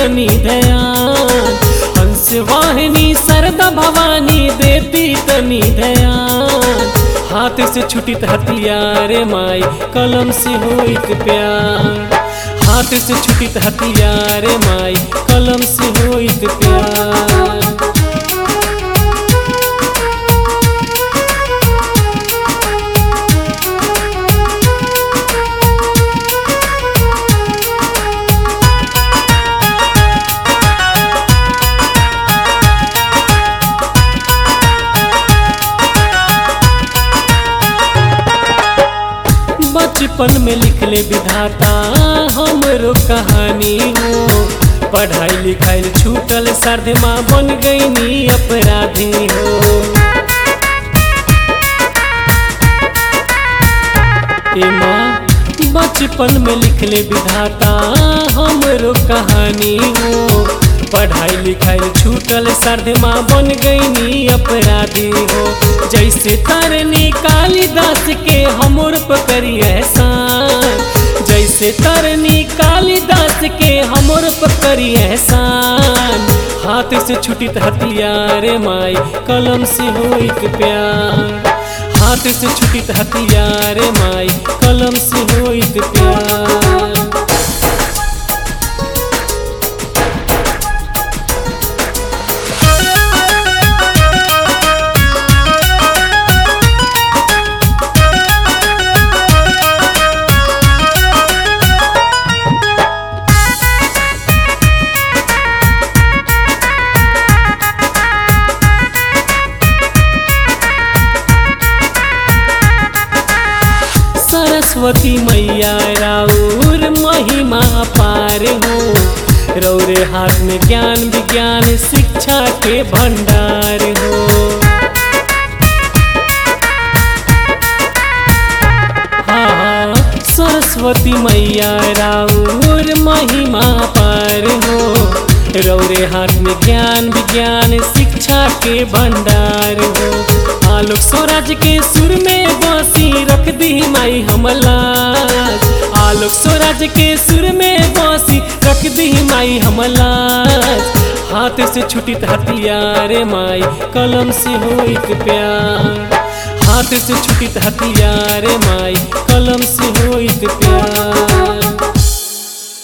तनी ध्यान, हंस वाहिनी सरदा भवानी देती तनी ध्यान। हाथ से छुटित हथियार माई कलम से होइत प्यार, हाथ से छुटित हथियार माई कलम से होइत प्यार। बचपन में लिखले विधाता हमरो कहानी हो, पढ़ाई लिखाई छूटल सरधमा बन गईनी अपराधी हो। ए माँ बचपन में लिखले विधाता हमरो कहानी हो, पढ़ाई लिखाई छूटल सरधमा बन गईनी अपराधी हो। जैसे तरनी कालिदास के हमर पकड़ी एहसान, जैसे तरनी कालिदास के हमर पकड़ी एहसान। हाथ से छुटित हथियार माई कलम से होइत प्यार, हाथ से छुटित हथियार माई कलम से होइत प्यार। सरस्वती मैया राउर महिमा पार हो, रौरे हाथ में ज्ञान विज्ञान शिक्षा के भंडार हो। हाँ सरस्वती मैया राउर महिमा पार हो, रौरे हाथ में ज्ञान विज्ञान शिक्षा के भंडार हो। आलोक स्वराज के सुर में बांसी रख दी माई हमलाज, आलोक स्वराज के सुर में बांसी रख दी माई हमलाज। हाथ से छुटित हथियार माई कलम से होइत प्यार, हाथ से छुटित हथियार माई कलम से होइत प्यार।